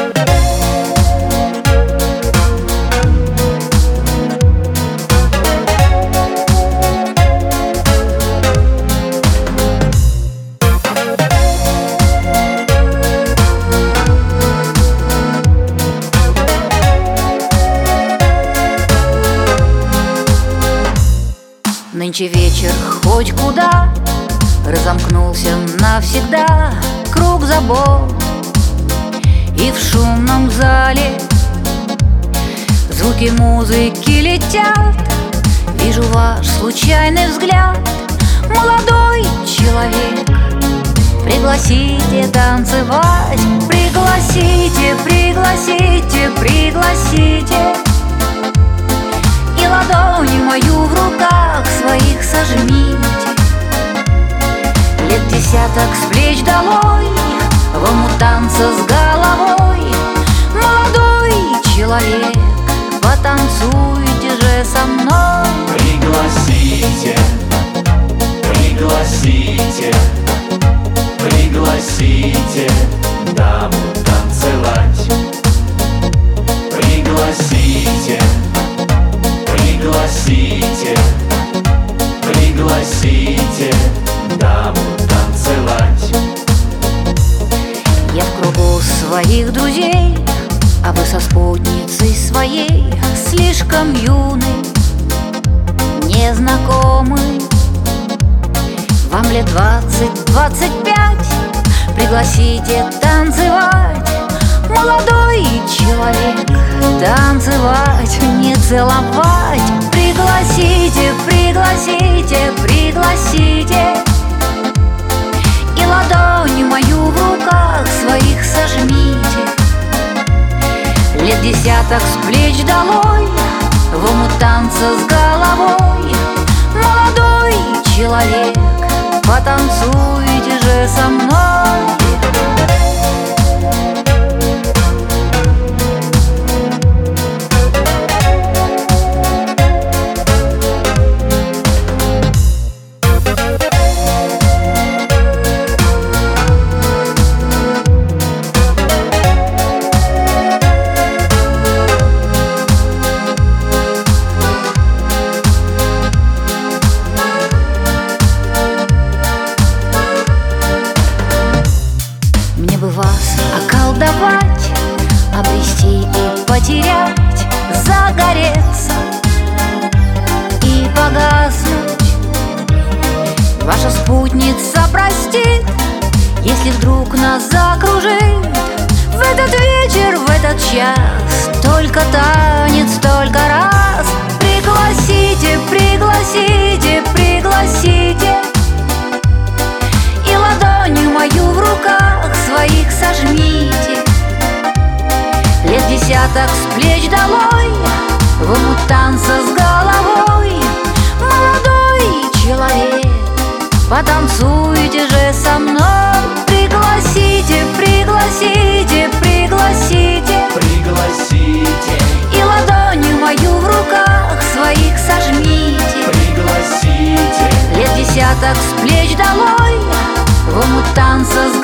Нынче вечер хоть куда, разомкнулся навсегда круг забот. И в шумном зале звуки музыки летят. Вижу ваш случайный взгляд, молодой человек. Пригласите танцевать, пригласите, пригласите, пригласите. И ладонью мою в руках своих сожмите. Лет десяток с плеч долой, в омут танца с головой. Молодой человек, потанцуйте же со мной. Пригласите, пригласите, пригласите даму танцевать. Пригласите, пригласите, пригласите даму танцевать. Я в кругу своих друзей, а вы со спутницей своей, слишком юны, незнакомы. Вам лет 20-25, пригласите танцевать. Молодой человек, танцевать, не целовать. Пригласите, пригласите, пригласите. И ладонью мою в руках своих сожмите. Лет десяток с плеч долой, в омут танца с головой. Молодой человек, потанцуйте же со мной. Вас околдовать, обрести и потерять, загореться и погаснуть. Ваша спутница простит, если вдруг нас закружит. В этот вечер, в этот час, только танец, только раз. Пригласите, пригласите, пригласите. И ладонью мою в руках своих сожмите. Лет десяток с плеч долой, в омут танца с головой. Молодой человек, потанцуйте же со мной. Пригласите, пригласите, пригласите. Пригласите, И ладонью мою в руках своих сожмите. пригласите. Лет десяток с плеч долой, в омут танца с